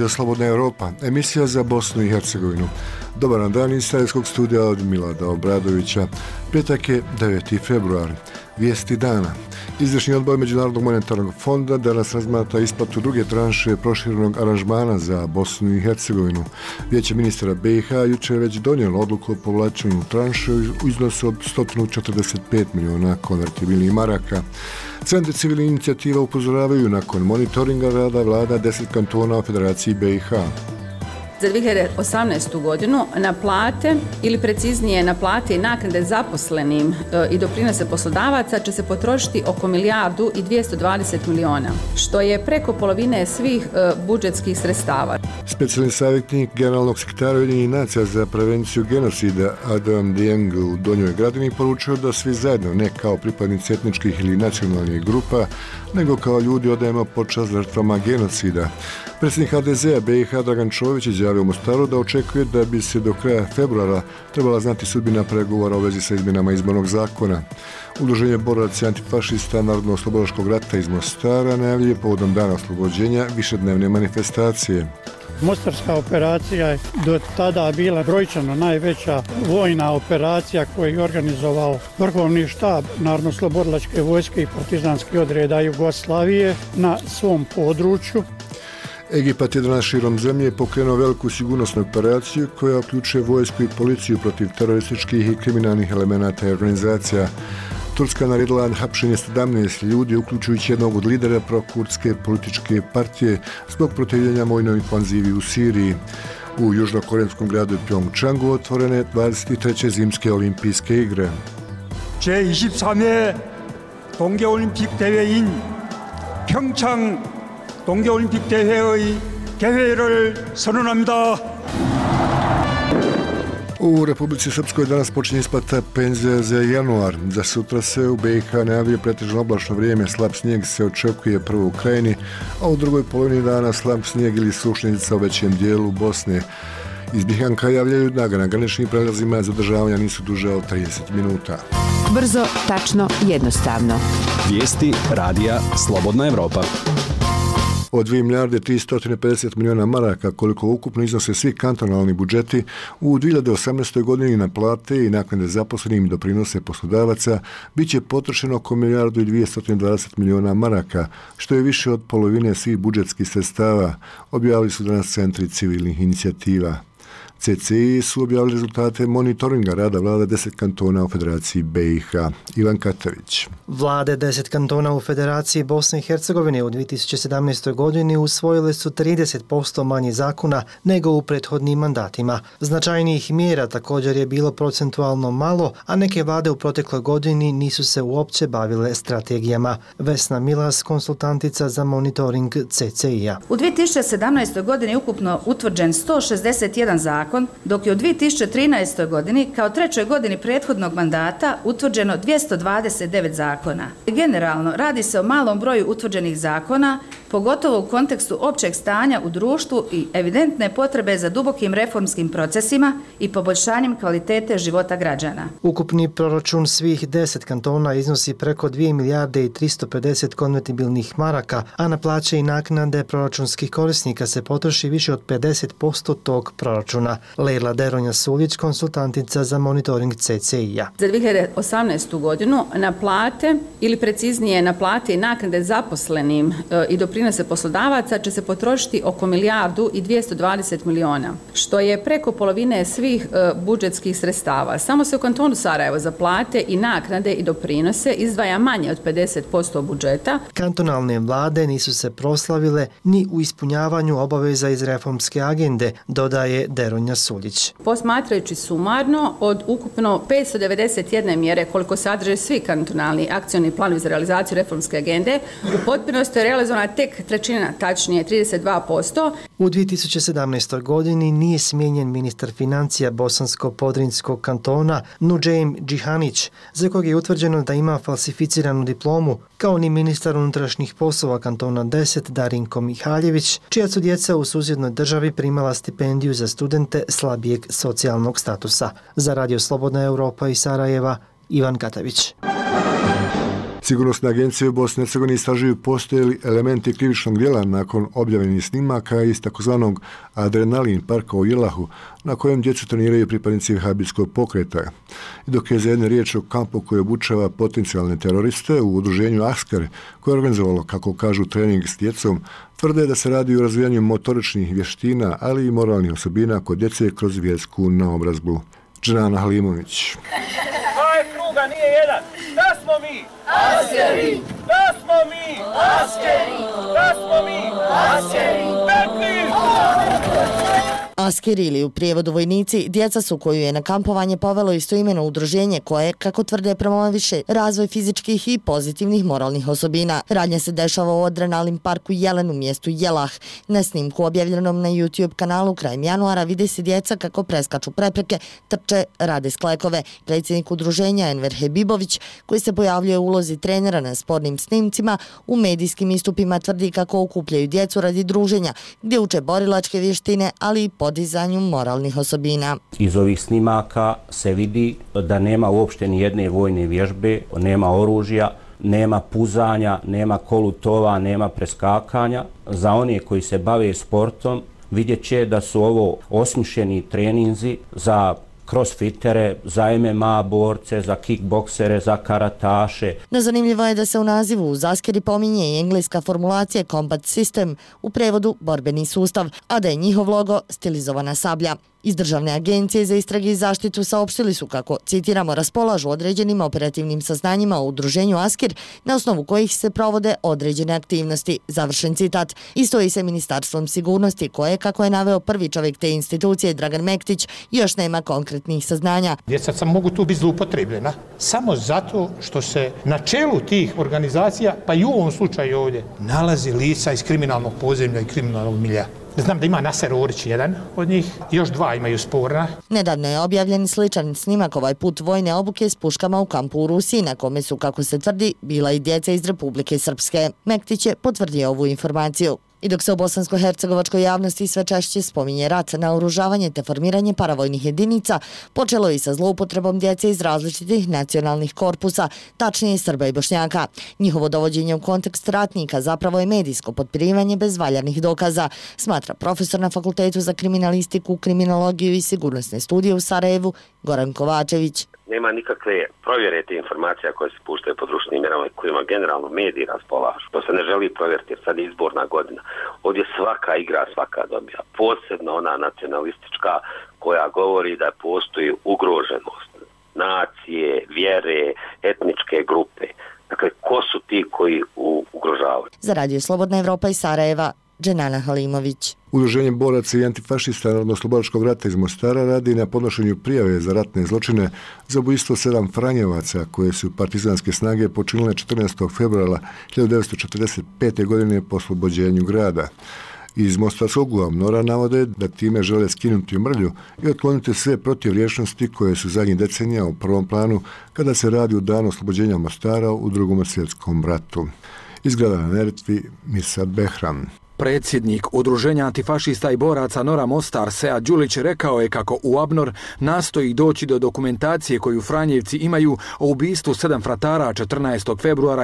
Radio Slobodna Europa, emisija za Bosnu i Hercegovinu. Dobar nam dan iz Sarajevskog studija od Milada Obradovića. Petak je 9. februar. Vijesti dana. Izvršni odbor Međunarodnog monetarnog fonda danas razmatra isplatu druge tranše proširenog aranžmana za Bosnu i Hercegovinu. Vijeće ministara BiH jučer je već donijelo odluku o povlačenju tranše u iznosu od 145 miliona konvertibilnih maraka. Centri civilnih inicijativa upozoravaju nakon monitoringa rada vlada 10 kantona u Federaciji BiH. Za 2018. godinu na plate, ili preciznije na plate i naknade zaposlenim i doprinose poslodavaca će se potrošiti oko milijardu i 220 miliona, što je preko polovine svih budžetskih sredstava. Specijalni savjetnik generalnog sekretara Ujedinjenih nacija za prevenciju genocida Adam Dieng u Donjoj Gradini poručio da svi zajedno, ne kao pripadnici etničkih ili nacionalnih grupa, nego kao ljudi odajemo počast žrtvama genocida. Predsjednik HDZ-a BiH Dragan Čović izjavio u Mostaru da očekuje da bi se do kraja februara trebala znati sudbina pregovora u vezi sa izmjenama izbornog zakona. Udruženje boraca antifašista Narodno-oslobodilačkog rata iz Mostara najavljuje povodom dana oslobođenja višednevne manifestacije. Mostarska operacija je do tada bila brojčano najveća vojna operacija koju je organizovao Vrhovni štab Narodno-oslobodilačke vojske i partizanskih odreda Jugoslavije na svom području. Egipat je danas širom zemlje pokrenuo veliku sigurnosnu operaciju koja uključuje vojsku i policiju protiv terorističkih i kriminalnih elemenata i organizacija. Turska naredila hapšenje 17 ljudi, uključujući jednog od lidera prokurdske političke partije zbog protivljenja vojnoj ofanzivi u Siriji. U južnokorejskom gradu Pjongčangu otvorene 23. zimske olimpijske igre. 제23회 동계올림픽 대회인 평창 동계올림픽 대회의 개회를 선언합니다. U Republici Srpskoj danas počinje isplata penzija za januar. Za sutra se u BiH najavljuje pretežno oblačno vrijeme, slab snijeg se očekuje prvo u Krajini, a u drugoj polovini dana slab snijeg ili sušnica u većem dijelu Bosne. Iz Bihanka javljaju da na graničnim prelazima zadržavanja nisu duže od 30 minuta. Brzo, tačno, jednostavno. Vijesti radija Slobodna Europa. Od 2 milijarde 350 miliona maraka, koliko ukupno iznose svi kantonalni budžeti, u 2018. godini na plate i naknade zaposlenim i doprinose poslodavaca bit će potrošeno oko milijardu i 220 miliona maraka, što je više od polovine svih budžetskih sredstava, objavili su danas centri civilnih inicijativa. CCI su objavili rezultate monitoringa rada vlada 10 kantona u Federaciji BiH. Ivan Katavić. Vlade 10 kantona u Federaciji Bosne i Hercegovine u 2017. godini usvojile su 30% manje zakona nego u prethodnim mandatima. Značajnijih mjera također je bilo procentualno malo, a neke vlade u protekloj godini nisu se uopće bavile strategijama. Vesna Milas, konsultantica za monitoring CCI-a. U 2017. godini ukupno utvrđen 161 zakon, dok je u 2013. godini, kao trećoj godini prethodnog mandata, utvrđeno 229 zakona. Generalno, radi se o malom broju utvrđenih zakona, pogotovo u kontekstu općeg stanja u društvu i evidentne potrebe za dubokim reformskim procesima i poboljšanjem kvalitete života građana. Ukupni proračun svih 10 kantona iznosi preko 2 milijarde i 350 konvertibilnih maraka, a na plaće i naknade proračunskih korisnika se potroši više od 50% tog proračuna. Lejla Deronja-Suljić, konsultantica za monitoring CCI-a. Za 2018. godinu na plate, ili preciznije na plate i naknade zaposlenim i doprinose poslodavaca će se potrošiti oko milijardu i 220 miliona, što je preko polovine svih budžetskih sredstava. Samo se u kantonu Sarajevo za plate i naknade i doprinose izdvaja manje od 50% budžeta. Kantonalne vlade nisu se proslavile ni u ispunjavanju obaveza iz reformske agende, dodaje Deronja-Suljić. Posmatrajući sumarno, od ukupno 591 mjere koliko sadrže svi kantonalni akcioni planovi za realizaciju reformske agende, u potpunosti je realizovana tek trećina, tačnije 32%. U 2017. godini nije smijenjen ministar financija Bosansko-Podrinjskog kantona Nudžejm Džihanić, za kojeg je utvrđeno da ima falsificiranu diplomu, kao ni ministar unutrašnjih poslova kantona 10 Darinko Mihaljević, čija su djeca u susjednoj državi primala stipendiju za studente slabijeg socijalnog statusa. Za Radio Slobodna Europa iz Sarajeva, Ivan Katavić. Sigurnosne agencije u Bosni i Hercegovini istražuju postoje li elementi krivičnog djela nakon objavljenih snimaka iz takozvanog adrenalin parka u Jelahu, na kojem djecu treniraju pripadnici vehabijskog pokreta. I dok je za jedne riječ o kampu koji obučava potencijalne teroriste u udruženju Askar, koje je organizovalo, kako kažu, trening s djecom, tvrde da se radi o razvijanju motoričnih vještina, ali i moralnih osobina kod djece kroz vjersku naobrazbu. Dženana Halimović. Ovaj kruga nije jedan. Da smo mi? Askeri! Da smo mi? Askeri! Da smo mi? Askeri! Petri! Askeri ili u prijevodu vojnici, djeca su koju je na kampovanje povelo istoimeno udruženje koje, kako tvrde, promoviše razvoj fizičkih i pozitivnih moralnih osobina. Radnja se dešava u adrenalin parku Jelen u mjestu Jelah. Na snimku objavljenom na YouTube kanalu krajem januara vide se djeca kako preskaču prepreke, trče, rade sklekove. Predsjednik udruženja Enver Hebibović, koji se pojavljuje u ulozi trenera na spornim snimcima, u medijskim istupima tvrdi kako okupljaju djecu radi druženja, gdje uče borilačke vještine, ali i podizanju moralnih osobina. Iz ovih snimaka se vidi da nema uopšte ni jedne vojne vježbe, nema oružja, nema puzanja, nema kolutova, nema preskakanja. Za one koji se bave sportom vidjet će da su ovo osmišljeni treninzi za crossfitere, za MMA borce, za kickboksere, za karataše. No zanimljivo je da se u nazivu uz Askeri pominje i engleska formulacija Combat System, u prevodu borbeni sustav, a da je njihov logo stilizovana sablja. Iz Državne agencije za istrage i zaštitu saopštili su kako, citiramo, raspolažu određenim operativnim saznanjima u udruženju Asker na osnovu kojih se provode određene aktivnosti. Završen citat. Isto i sa Ministarstvom sigurnosti koje, kako je naveo prvi čovjek te institucije, Dragan Mektić, još nema konkretnih saznanja. Djeca mogu tu biti zloupotrebljena samo zato što se na čelu tih organizacija, pa i u ovom slučaju ovdje, nalazi lica iz kriminalnog podzemlja i kriminalnog milja. Znam da ima Naser Orić jedan od njih, još dva imaju sporna. Nedavno je objavljen sličan snimak, ovaj put vojne obuke s puškama u kampu u Rusiji, na kome su, kako se tvrdi, bila i djeca iz Republike Srpske. Mektić je potvrdio ovu informaciju. I dok se u bosansko-hercegovačkoj javnosti sve češće spominje rat, naoružavanje te formiranje paravojnih jedinica, počelo i sa zloupotrebom djece iz različitih nacionalnih korpusa, tačnije Srba i Bošnjaka. Njihovo dovođenje u kontekst ratnika zapravo je medijsko potpirivanje bez valjanih dokaza, smatra profesor na Fakultetu za kriminalistiku, kriminologiju i sigurnosne studije u Sarajevu, Goran Kovačević. Nema nikakve provjere te informacija koje se puštaju po društvenim mjerama kojima generalno mediji raspolažu. To se ne želi provjeriti jer sad je izborna godina. Ovdje svaka igra, svaka dobija. Posebno ona nacionalistička koja govori da postoji ugroženost nacije, vjere, etničke grupe. Dakle, ko su ti koji ugrožavaju? Za Radio Slobodna Evropa iz Sarajeva, Dženana Halimović. Udruženje boraca i antifašista Narodno-slobodačkog rata iz Mostara radi na podnošenju prijave za ratne zločine za ubojstvo 7 Franjevaca koje su partizanske snage počinile 14. februara 1945. godine po oslobođenju grada. Iz mostarskog UAMNOR-a navode da time žele skinuti mrlju i otkloniti sve protivriječnosti koje su zadnjih decenija u prvom planu kada se radi o danu oslobođenja Mostara u Drugom svjetskom ratu. Iz grada na Neretvi, Mirsad Behram. Predsjednik Udruženja antifašista i boraca Nora Mostar, Sead Đulić, rekao je kako UAMNOR nastoji doći do dokumentacije koju Franjevci imaju o ubistvu 7 fratara 14. februara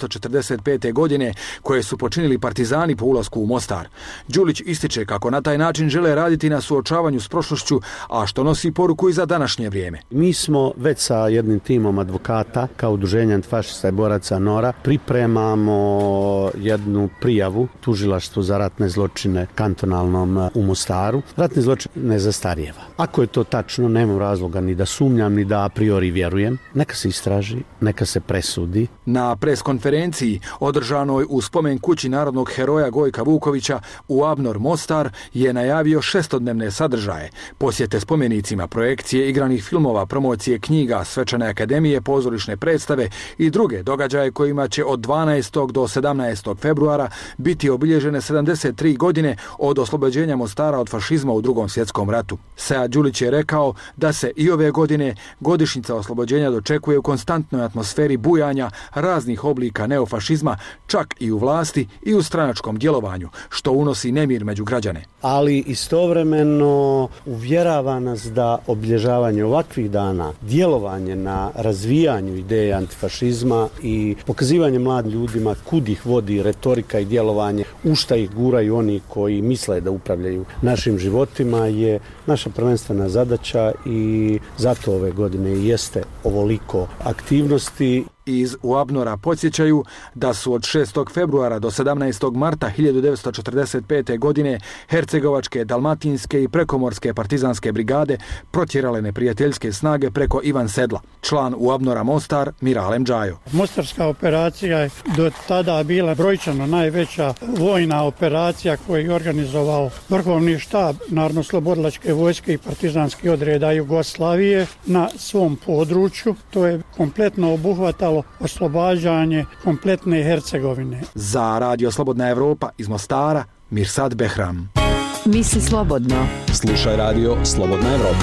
1945. godine koje su počinili partizani po ulasku u Mostar. Đulić ističe kako na taj način žele raditi na suočavanju s prošlošću, a što nosi poruku i za današnje vrijeme. Mi smo već sa jednim timom advokata kao Udruženje antifašista i boraca Nora pripremamo jednu prijavu tužilaštvu za ratne zločine kantonalnom u Mostaru. Ratni zločin ne zastarijeva. Ako je to tačno, nemam razloga ni da sumnjam, ni da a priori vjerujem. Neka se istraži, neka se presudi. Na preskonferenciji održanoj u spomen kući narodnog heroja Gojka Vukovića, UAMNOR Mostar je najavio 6-dnevne sadržaje, posjete spomenicima, projekcije igranih filmova, promocije knjiga, svečane akademije, pozorišne predstave i druge događaje kojima će od 12. do 17. februara biti obilježene 73 godine od oslobođenja Mostara od fašizma u Drugom svjetskom ratu. Sead Đulić je rekao da se i ove godine godišnjica oslobođenja dočekuje u konstantnoj atmosferi bujanja raznih oblika neofašizma, čak i u vlasti i u stranačkom djelovanju, što unosi nemir među građane. Ali istovremeno uvjerava nas da obilježavanje ovakvih dana, djelovanje na razvijanju ideje antifašizma i pokazivanje mladim ljudima kud ih vodi retorika i djelovanje, u šta ih guraju oni koji misle da upravljaju našim životima, je naša prvenstvena zadaća i zato ove godine jeste ovoliko aktivnosti. Iz UABNOR-a podsjećaju da su od 6. februara do 17. marta 1945. godine hercegovačke, dalmatinske i prekomorske partizanske brigade protjerale neprijateljske snage preko Ivan Sedla. Član UABNOR-a Mostar Miralem Džajo. Mostarska operacija je do tada bila brojčano najveća vojna operacija koju je organizovao Vrhovni štab Narodnooslobodilačke vojske i partizanski odreda Jugoslavije na svom području. To je kompletno obuhvatalo oslobađanje kompletne Hercegovine. Za Radio Slobodna Evropa iz Mostara, Mirsad Behram. Misli slobodno. Slušaj Radio Slobodna Evropa.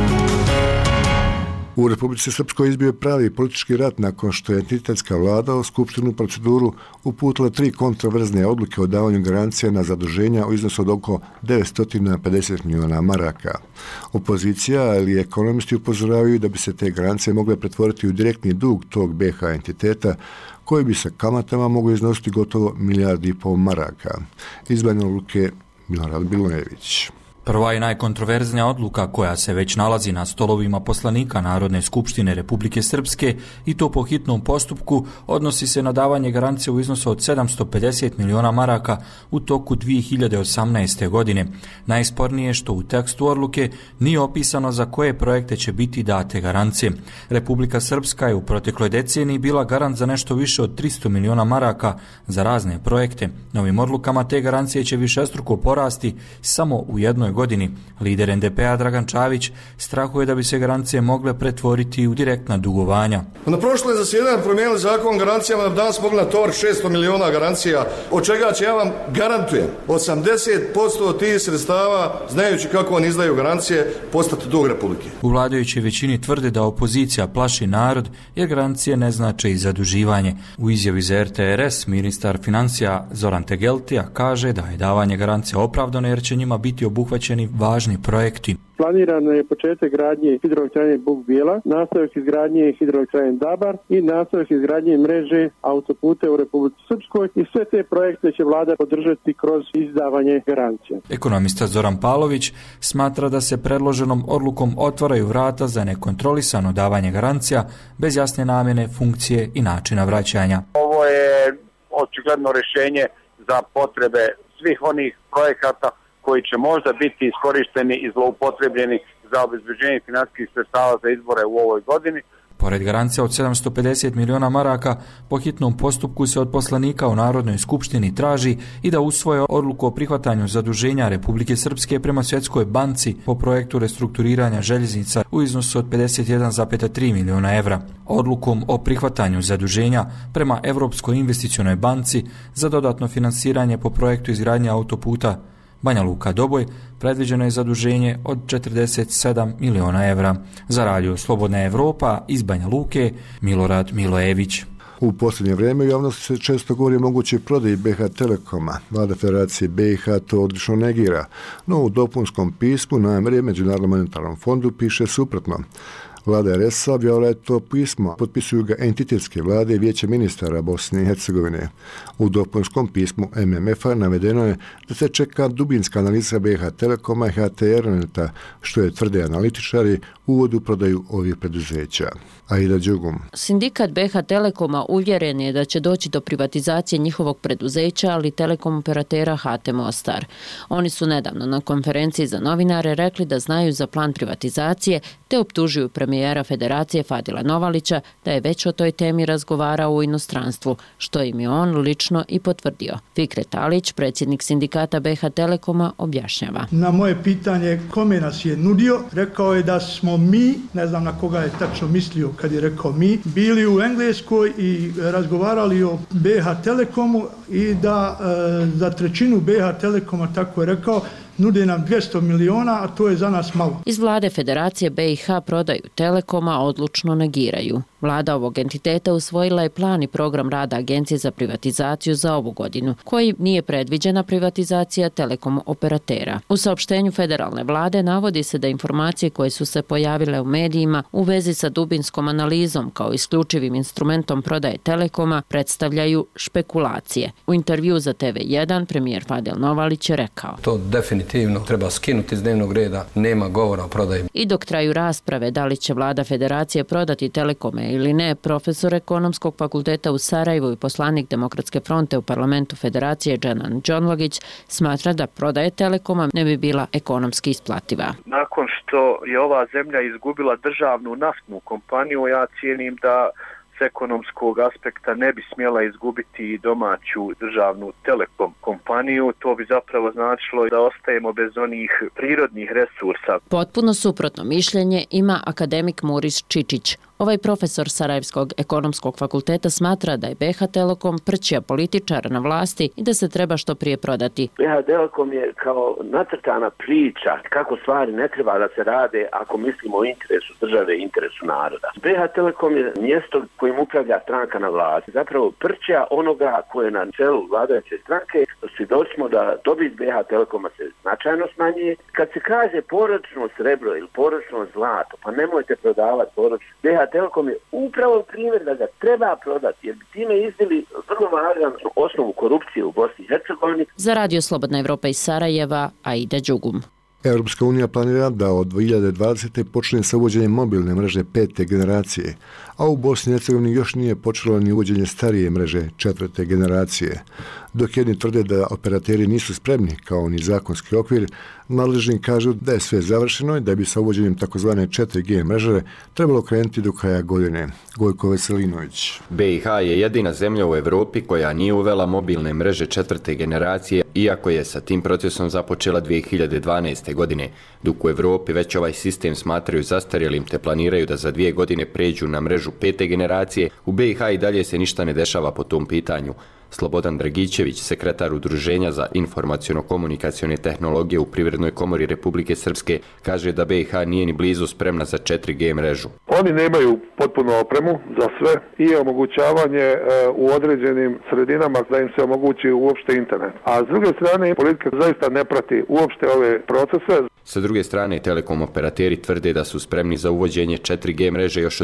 U Republici Srpskoj izbio je pravi politički rat nakon što je entitetska vlada u skupštinu proceduru uputila 3 kontroverzne odluke o davanju garancija na zaduženja u iznosu od oko 950 miliona maraka. Opozicija, ali i ekonomisti upozoravaju da bi se te garancije mogle pretvoriti u direktni dug tog BiH entiteta, koji bi sa kamatama mogli iznositi gotovo 1,5 milijardi maraka. Iz Banja Luke, Milorad Bilojević. Prva i najkontroverznija odluka koja se već nalazi na stolovima poslanika Narodne skupštine Republike Srpske i to po hitnom postupku odnosi se na davanje garancije u iznosu od 750 miliona maraka u toku 2018. godine. Najspornije je što u tekstu odluke nije opisano za koje projekte će biti date garancije. Republika Srpska je u protekloj deceniji bila garant za nešto više od 300 miliona maraka za razne projekte. Novim odlukama te garancije će višestruko porasti samo u jednoj godini. Lider NDP-a Dragan Čavić strahuje da bi se garancije mogle pretvoriti u direktna dugovanja. Na prošlom zasjedanju promijenili zakon o garancijama, da danas mogli natovariti 600 miliona garancija, od čega će, ja vam garantujem, 80% od tih sredstava, znajući kako oni izdaju garancije, postati dug Republike. U vladajućoj većini tvrde da opozicija plaši narod jer garancije ne znače i zaduživanje. U izjavi za RTRS ministar financija Zoran Tegeltija kaže da je davanje garancija opravdano jer će njima biti obuhvaćeni važni projekti. Planirano je početak gradnje hidroelektrane Buk Bijela, nastavak izgradnje hidroelektrane Dabar i nastavak izgradnje mreže autoputa u Republici Srpskoj i sve te projekte će vlada podržati kroz izdavanje garancija. Ekonomista Zoran Palović smatra da se predloženom odlukom otvaraju vrata za nekontrolisano davanje garancija bez jasne namjene, funkcije i načina vraćanja. Ovo je očigledno rješenje za potrebe svih onih projekata koji će možda biti iskorišteni i zloupotrebljeni za obezbeđenje financijskih sredstava za izbore u ovoj godini. Pored garancija od 750 miliona maraka, po hitnom postupku se od poslanika u Narodnoj skupštini traži i da usvoje odluku o prihvatanju zaduženja Republike Srpske prema Svjetskoj banci po projektu restrukturiranja željeznica u iznosu od 51,3 miliona evra. Odlukom o prihvatanju zaduženja prema Evropskoj investicionoj banci za dodatno finansiranje po projektu izgradnje autoputa Banja Luka Doboj predviđeno je zaduženje od 47 miliona evra. Za Radio Slobodna Evropa iz Banja Luke, Milorad Milojević. U posljednje vrijeme u javnosti se često govori o mogućoj prodaji BiH Telekoma. Vlada Federacije BiH to odlično negira, no u dopunskom pismu namjere Međunarodnom monetarnom fondu piše suprotno. Vlada RS-a objavila je to pismo, potpisuju ga entitetske vlade i vijeće ministara Bosne i Hercegovine. U dopunskom pismu MMF-a navedeno je da se čeka dubinska analiza BiH Telekoma i HT Erneta, što je tvrde analitičari uvod u prodaju ovih preduzeća. Aida Đugum. Sindikat BiH Telekoma uvjeren je da će doći do privatizacije njihovog preduzeća, ali telekom operatera HT Mostar. Oni su nedavno na konferenciji za novinare rekli da znaju za plan privatizacije te optužuju premijera premijera Federacije Fadila Novalića da je već o toj temi razgovarao u inostranstvu, što im je on lično i potvrdio. Fikret Alić, predsjednik sindikata BiH Telekoma, objašnjava. Na moje pitanje kome nas je nudio, rekao je da smo mi, ne znam na koga je tačno mislio kad je rekao mi, bili u Engleskoj i razgovarali o BiH Telekomu i da za trećinu BiH Telekoma, tako je rekao, nude nam 200 miliona, a to je za nas malo. Iz vlade Federacije BiH prodaju Telekoma odlučno negiraju. Vlada ovog entiteta usvojila je plan i program rada Agencije za privatizaciju za ovu godinu, koji nije predviđena privatizacija telekom operatera. U saopštenju federalne vlade navodi se da informacije koje su se pojavile u medijima u vezi sa dubinskom analizom kao isključivim instrumentom prodaje Telekoma predstavljaju špekulacije. U intervju za TV1 premijer Fadil Novalić je rekao: To definitivno treba skinuti iz dnevnog reda, nema govora o prodaji. I dok traju rasprave da li će vlada Federacije prodati Telekome ili ne, profesor Ekonomskog fakulteta u Sarajevu i poslanik Demokratske fronte u parlamentu Federacije Dženan Džonlogić smatra da prodaje Telekoma ne bi bila ekonomski isplativa. Nakon što je ova zemlja izgubila državnu naftnu kompaniju, ja cijenim da s ekonomskog aspekta ne bi smjela izgubiti domaću državnu telekom kompaniju. To bi zapravo značilo da ostajemo bez onih prirodnih resursa. Potpuno suprotno mišljenje ima akademik Muris Čičić. Ovaj profesor Sarajevskog ekonomskog fakulteta smatra da je BiH Telekom prćija političara na vlasti i da se treba što prije prodati. BiH Telekom je kao nacrtana priča kako stvari ne treba da se rade ako mislimo o interesu države i interesu naroda. BiH Telekom je mjesto kojim upravlja stranka na vlasti. Zapravo prćija onoga koje je na čelu vladajuće stranke. Svjedoci smo da dobit BiH Telekoma se značajno smanjuje. Kad se kaže porodično srebro ili porodično zlato, pa nemojte prodavati porodično. BiH Telekom je upravo primjer da ga treba prodati, jer bi time izdili vrlo važnu osnovu korupcije u Bosni i Hercegovini. Za Radio Slobodna Evropa iz Sarajeva, Aida Đugum. Europska unija planira da od 2020. počne sa uvođenjem mobilne mreže 5. generacije, a u Bosni i Hercegovini još nije počelo ni uvođenje starije mreže 4. generacije. Dok jedni tvrde da operateri nisu spremni kao ni zakonski okvir, nadležni kažu da je sve završeno i da bi sa uvođenjem takozvane 4G mreže trebalo krenuti do kraja godine. Gojko Veselinović. BiH je jedina zemlja u Evropi koja nije uvela mobilne mreže 4. generacije, iako je sa tim procesom započela 2012. godine, dok u Evropi već ovaj sistem smatraju zastarjelim te planiraju da za 2 godine pređu na mrežu 5. generacije. U BiH i dalje se ništa ne dešava po tom pitanju. Slobodan Dragićević, sekretar Udruženja za informaciono-komunikacione tehnologije u Privrednoj komori Republike Srpske, kaže da BiH nije ni blizu spremna za 4G mrežu. Oni nemaju potpuno opremu za sve i omogućavanje u određenim sredinama da im se omogući uopšte internet. A s druge strane, politika zaista ne prati uopšte ove procese. Sa druge strane, telekom operateri tvrde da su spremni za uvođenje 4G mreže još od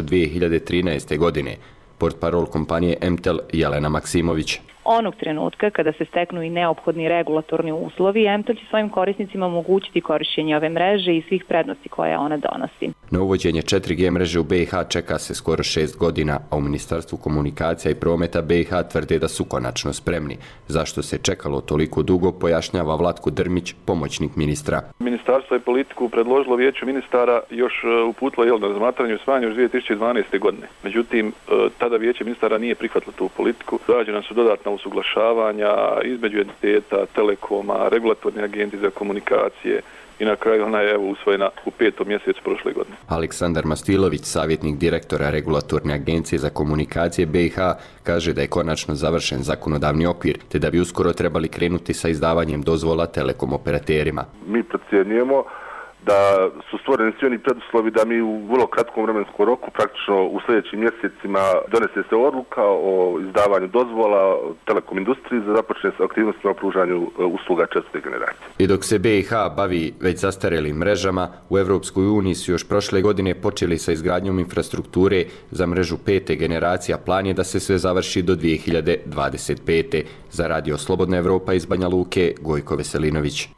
2013. godine. Portparol kompanije MTEL Jelena Maksimović. Onog trenutka kada se steknu i neophodni regulatorni uslovi, MTEL će svojim korisnicima omogućiti korišćenje ove mreže i svih prednosti koje ona donosi. Na uvođenje 4G mreže u BiH čeka se skoro 6 godina, a u Ministarstvu komunikacija i prometa BiH tvrde da su konačno spremni. Zašto se čekalo toliko dugo, pojašnjava Vlatko Drmić, pomoćnik ministra. Ministarstvo je politiku predložilo Vijeću ministara još uputilo na razmatranje usvajanja još 2012. godine. Međutim, tada Vijeće ministara nije prihvatilo tu politiku. Rađena su dodatna usuglašavanja između entiteta, Telekoma, regulatorne agencije za komunikacije i na kraju ona je usvojena u 5. mjesecu prošle godine. Aleksandar Mastilović, savjetnik direktora regulatorne agencije za komunikacije BiH, kaže da je konačno završen zakonodavni okvir, te da bi uskoro trebali krenuti sa izdavanjem dozvola telekom operaterima. Mi procjenjujemo da su stvoreni svi oni preduslovi da mi u vrlo kratkom vremenskom roku, praktično u sljedećim mjesecima, donese se odluka o izdavanju dozvola telekom industriji za započne s aktivnostima o pružanju usluga 4. generacije. I dok se BiH bavi već zastarelim mrežama, u Evropskoj uniji su još prošle godine počeli sa izgradnjom infrastrukture za mrežu 5. generacija. Plan je da se sve završi do 2025. Za Radio Slobodna Evropa iz Banja Luke, Gojko Veselinović.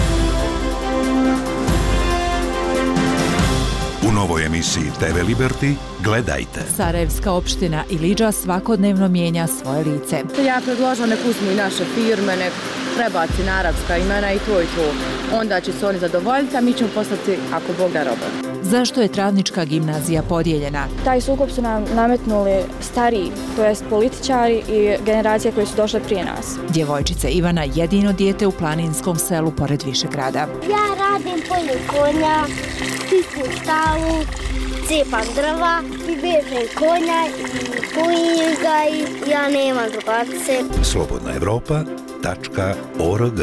U novoj emisiji TV Liberty gledajte. Sarajevska opština Ilidža svakodnevno mijenja svoje lice. Ja predložila nek uzmu i naše firme, nek prebaci na arapska imena i to. Onda će se oni zadovoljiti, a mi ćemo postati, ako Bog da, robovi. Zašto je Travnička gimnazija podijeljena? Taj sukob su nam nametnuli stariji, to jest političari i generacije koje su došle prije nas. Djevojčica Ivana jedino dijete u planinskom selu pored Višegrada. Ja radim polju konja, čistim stavu, cepam drva i vežem konja i pojim ga i ja nemam drugarce. slobodnaevropa.org.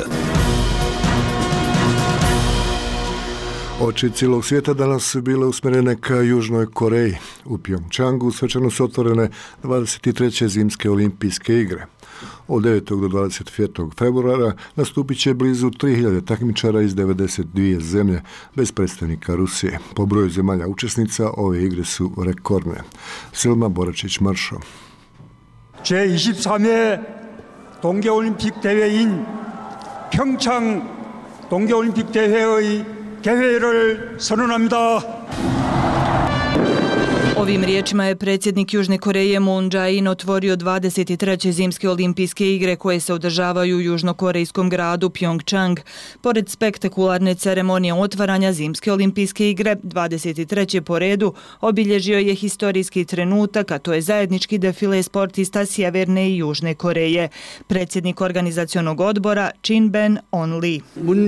Oči cijelog svijeta danas su bile usmjerene ka Južnoj Koreji. U Pjongčangu svečano su otvorene 23. zimske olimpijske igre. Od 9. do 25. februara nastupit će blizu 3000 takmičara iz 92 zemlje, bez predstavnika Rusije. Po broju zemalja učesnica ove igre su rekordne. Selma Boračić-Maršo. 제23회 동계올림픽 대회인 평창 동계올림픽 대회의 개회를 선언합니다. Ovim riječima je predsjednik Južne Koreje Moon Jae-in otvorio 23. zimske olimpijske igre koje se održavaju u južnokorejskom gradu Pjongčang. Pored spektakularne ceremonije otvaranja zimske olimpijske igre, 23. po redu obilježio je historijski trenutak, a to je zajednički defile sportista Sjeverne i Južne Koreje. Predsjednik organizacionog odbora Chin Ben-on Lee.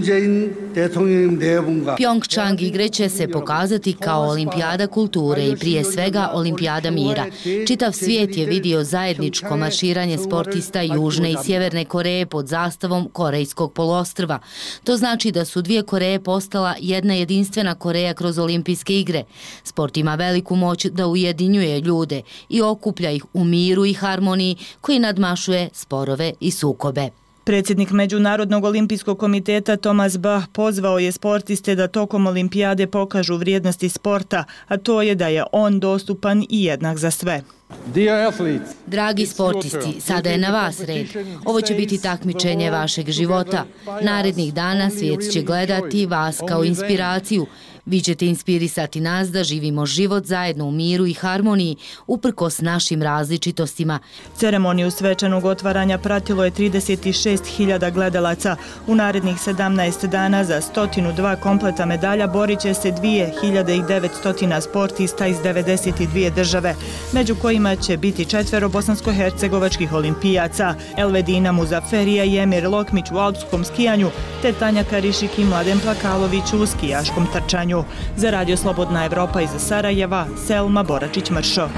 Pjongčang igre će se pokazati kao olimpijada kulture i prije svega olimpijada mira. Čitav svijet je vidio zajedničko marširanje sportista Južne i Sjeverne Koreje pod zastavom Korejskog poluostrva. To znači da su dvije Koreje postala jedna jedinstvena Koreja kroz olimpijske igre. Sport ima veliku moć da ujedinjuje ljude i okuplja ih u miru i harmoniji koji nadmašuje sporove i sukobe. Predsjednik Međunarodnog olimpijskog komiteta Thomas Bach pozvao je sportiste da tokom olimpijade pokažu vrijednosti sporta, a to je da je on dostupan i jednak za sve. Dragi sportisti, sada je na vas red. Ovo će biti takmičenje vašeg života. Narednih dana svijet će gledati vas kao inspiraciju. Vi ćete inspirisati nas da živimo život zajedno u miru i harmoniji, uprkos našim različitostima. Ceremoniju svečanog otvaranja pratilo je 36.000 gledalaca. U narednih 17 dana za 102 kompleta medalja borit će se 2900 sportista iz 92 države, među kojima će biti 4 bosansko-hercegovačkih olimpijaca, Elvedina Muzaferija i Emir Lokmić u alpskom skijanju, te Tanja Karišik i Mladen Plakalović u skijaškom trčanju. Za Radio Slobodna Evropa iz Sarajeva, Selma Boračić-Mršo.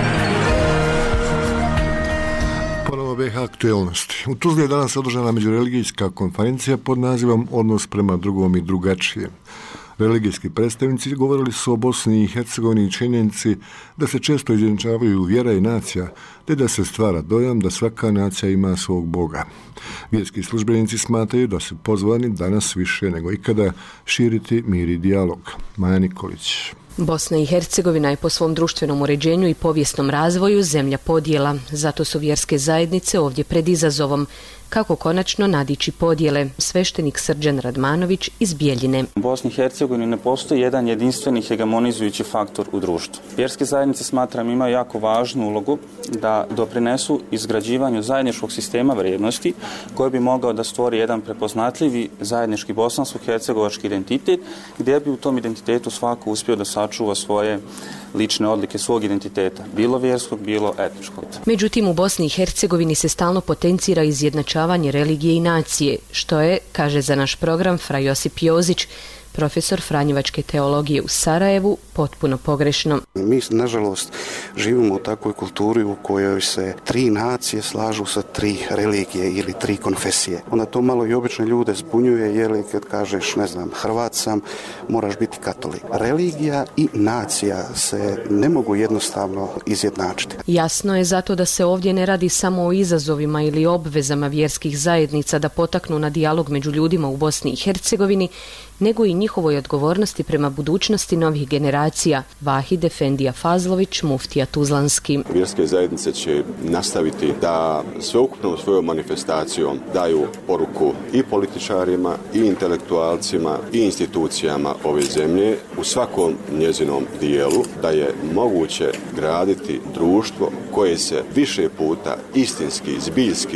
Ponovo BiH aktuelnosti. U Tuzli je danas održana međureligijska konferencija pod nazivom Odnos prema drugom i drugačije. Religijski predstavnici govorili su o Bosni i Hercegovini i činjenici da se često izjednačavaju vjera i nacija, te da se stvara dojam da svaka nacija ima svog Boga. Vjerski službenici smatraju da su pozvani danas više nego ikada širiti mir i dijalog. Maja Nikolić. Bosna i Hercegovina je po svom društvenom uređenju i povijesnom razvoju zemlja podjela, zato su vjerske zajednice ovdje pred izazovom. Kako konačno nadići podjele? Sveštenik Srđan Radmanović iz Bijeljine. U Bosni i Hercegovini ne postoji jedan jedinstveni hegemonizujući faktor u društvu. Vjerske zajednice, smatram, imaju jako važnu ulogu da doprinesu izgrađivanju zajedničkog sistema vrijednosti koji bi mogao da stvori jedan prepoznatljivi zajednički bosansko-hercegovački identitet, gdje bi u tom identitetu svako uspio da sačuva svoje lične odlike svog identiteta, bilo vjerskog, bilo etničkog. Međutim, u Bosni i Hercegovini se stalno potencira izjednačavanje religije i nacije, što je, kaže za naš program Fra Josip Jozić, profesor franjevačke teologije u Sarajevu, potpuno pogrešno. Mi, nažalost, živimo u takvoj kulturi u kojoj se 3 nacije slažu sa 3 religije ili 3 konfesije. Onda to malo i obične ljude zbunjuje, jer kad kažeš, ne znam, Hrvat sam, moraš biti katolik. Religija i nacija se ne mogu jednostavno izjednačiti. Jasno je zato da se ovdje ne radi samo o izazovima ili obvezama vjerskih zajednica da potaknu na dijalog među ljudima u Bosni i Hercegovini, nego i njihovoj odgovornosti prema budućnosti novih generacija. Vahid Efendija Fazlović, muftija Tuzlanski. Vjerske zajednice će nastaviti da sveukupnom svojom manifestacijom daju poruku i političarima, i intelektualcima, i institucijama ove zemlje u svakom njezinom dijelu, da je moguće graditi društvo koje se više puta istinski, zbiljski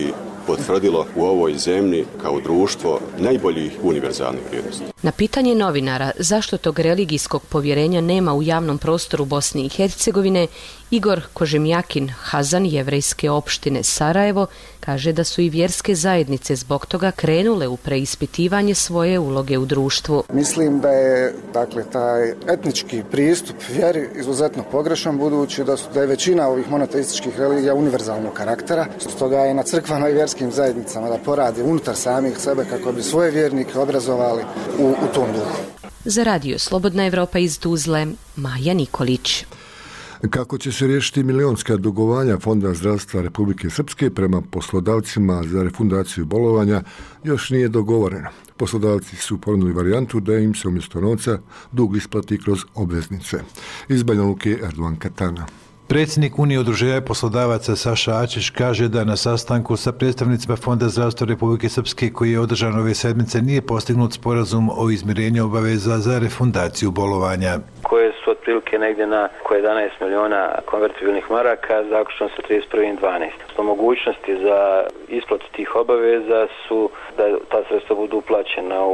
potvrdilo u ovoj zemlji kao društvo najboljih univerzalnih vrijednosti. Na pitanje novinara zašto tog religijskog povjerenja nema u javnom prostoru Bosne i Hercegovine, Igor Kožemjakin, Hazan jevrejske opštine Sarajevo, kaže da su i vjerske zajednice zbog toga krenule u preispitivanje svoje uloge u društvu. Mislim da je taj etnički pristup vjeri izuzetno pogrešan, budući da je većina ovih monoteističkih religija univerzalnog karaktera. Stoga je na crkvama i vjerskim zajednicama da porade unutar samih sebe kako bi svoje vjernike obrazovali u tom duhu. Za Radio Slobodna Evropa iz Tuzle, Maja Nikolić. Kako će se riješiti milionska dugovanja Fonda zdravstva Republike Srpske prema poslodavcima za refundaciju bolovanja još nije dogovoreno. Poslodavci su ponudili varijantu da im se umjesto novca dug isplati kroz obveznice. Iz Banja Luke, Erdogan Katana. Predsjednik Unije udruženja poslodavaca Saša Ačić kaže da na sastanku sa predstavnicima Fonda zdravstva Republike Srpske koji je održan ove sedmice nije postignut sporazum o izmirenju obaveza za refundaciju bolovanja. Koje su otprilike negdje na 11 miliona konvertibilnih maraka zaključno sa 31.12. Mogućnosti za isplatu tih obaveza su da ta sredstva budu uplaćena u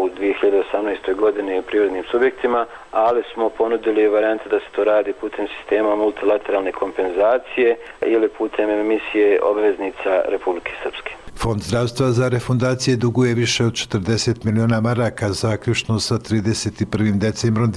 2018. godini privrednim subjektima, ali smo ponudili varijante da se to radi putem sistema multilateralne kompenzacije ili putem emisije obveznica Republike Srpske. Fond zdravstva za refundacije duguje više od 40 miliona maraka zaključno sa 31. decembrom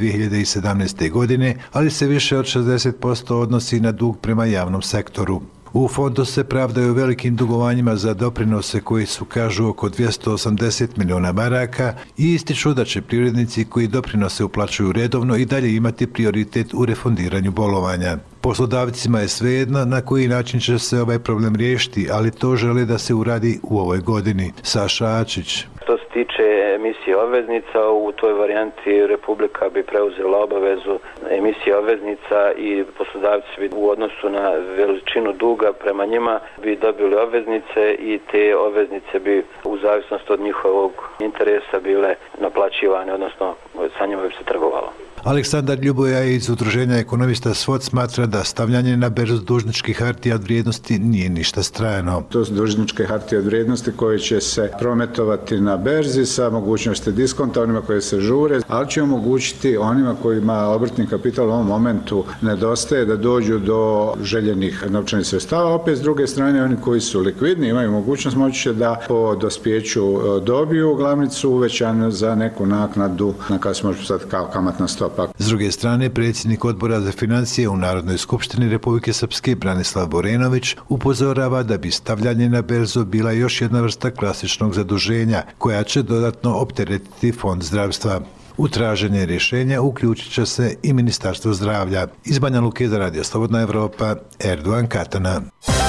2017. godine, ali se više od 60% odnosi na dug prema javnom sektoru. U fondu se pravdaju velikim dugovanjima za doprinose koji su, kažu, oko 280 miliona maraka i ističu da će privrednici koji doprinose uplaćuju redovno i dalje imati prioritet u refundiranju bolovanja. Poslodavcima je svejedno na koji način će se ovaj problem riješiti, ali to žele da se uradi u ovoj godini. Saša Ačić. Što se tiče emisije obveznica, u toj varijanti Republika bi preuzela obavezu emisije obveznica i poslodavci bi u odnosu na veličinu duga prema njima bi dobili obveznice i te obveznice bi u zavisnosti od njihovog interesa bile naplaćivane, odnosno sa njima bi se trgovalo. Aleksandar Ljuboja iz udruženja ekonomista SWOT smatra da stavljanje na berzu dužničkih hartija od vrijednosti nije ništa strano. To su dužničke hartije od vrijednosti koje će se prometovati na berzi sa mogućnosti diskonta onima koje se žure, ali će omogućiti onima kojima obrtni kapital u ovom momentu nedostaje da dođu do željenih novčanih sredstava. Opet s druge strane oni koji su likvidni imaju mogućnost moći će da po dospijeću dobiju glavnicu uvećanu za neku naknadu na koja se može postaviti kao kamatna stopa. S druge strane, predsjednik Odbora za financije u Narodnoj skupštini Republike Srpske Branislav Borenović upozorava da bi stavljanje na berzu bila još jedna vrsta klasičnog zaduženja koja će dodatno opteretiti fond zdravstva. U traženje rješenja uključit će se i Ministarstvo zdravlja. Iz Banja Luke za Radio Slobodna Evropa, Erdogan Katana.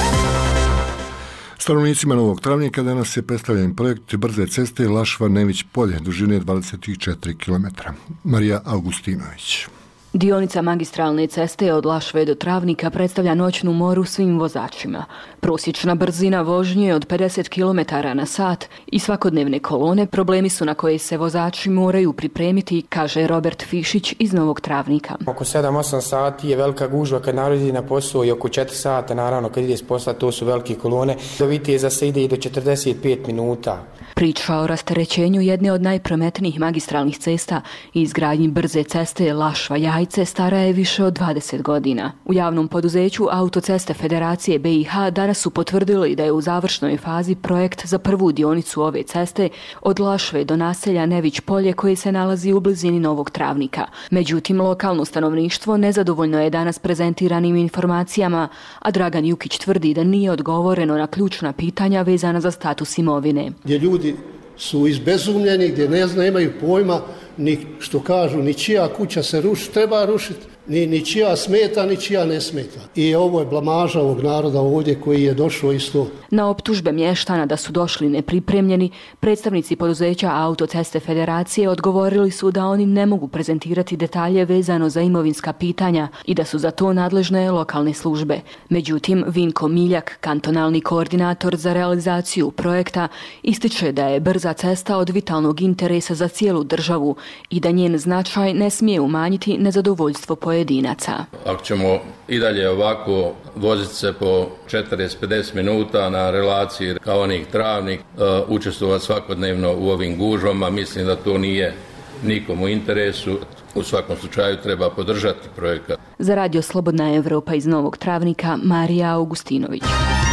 Stanovnicima Novog Travnika danas je predstavljen projekt brze ceste Lašva-Nević-Polje dužine 24 km. Marija Augustinović. Dionica magistralne ceste od Lašve do Travnika predstavlja noćnu moru svim vozačima. Prosječna brzina vožnje je od 50 km na sat i svakodnevne kolone problemi su na koje se vozači moraju pripremiti, kaže Robert Fišić iz Novog Travnika. Oko 7-8 sati je velika gužva kad narodi na posao i oko 4 sata, naravno kad ide s posla, to su velike kolone. Do Viteza se ide i do 45 minuta. Priča o rasterećenju jedne od najprometnijih magistralnih cesta i izgradnji brze ceste Lašva-Jajce stara je više od 20 godina. U javnom poduzeću Autoceste Federacije BiH danas su potvrdili da je u završnoj fazi projekt za prvu dionicu ove ceste od Lašve do naselja Nević-Polje koje se nalazi u blizini Novog Travnika. Međutim, lokalno stanovništvo nezadovoljno je danas prezentiranim informacijama, a Dragan Jukić tvrdi da nije odgovoreno na ključna pitanja vezana za status imovine. Gdje ljudi su izbezumljeni, gdje nemaju pojma ni što kažu, ni čija kuća se treba rušiti, ni čija smeta, ni čija ne smeta. I ovo je blamaža ovog naroda ovdje koji je došao isto. Na optužbe mještana da su došli nepripremljeni, predstavnici poduzeća Autoceste Federacije odgovorili su da oni ne mogu prezentirati detalje vezano za imovinska pitanja i da su za to nadležne lokalne službe. Međutim, Vinko Miljak, kantonalni koordinator za realizaciju projekta, ističe da je brza cesta od vitalnog interesa za cijelu državu i da njen značaj ne smije umanjiti nezadovoljstvo pojedinaca. Ako ćemo i dalje ovako voziti se po 40-50 minuta na relaciji kao onih Travnik, učestvovati svakodnevno u ovim gužvama, mislim da to nije nikomu interesu. U svakom slučaju treba podržati projekat. Za Radio Slobodna Evropa iz Novog Travnika, Marija Augustinović.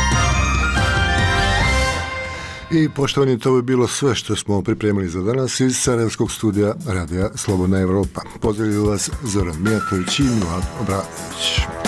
I poštovani, to bi bilo sve što smo pripremili za danas iz Sarajevskog studija Radija Slobodna Evropa. Pozdravljaju vas Zoran Mijatović i Milad Obradović.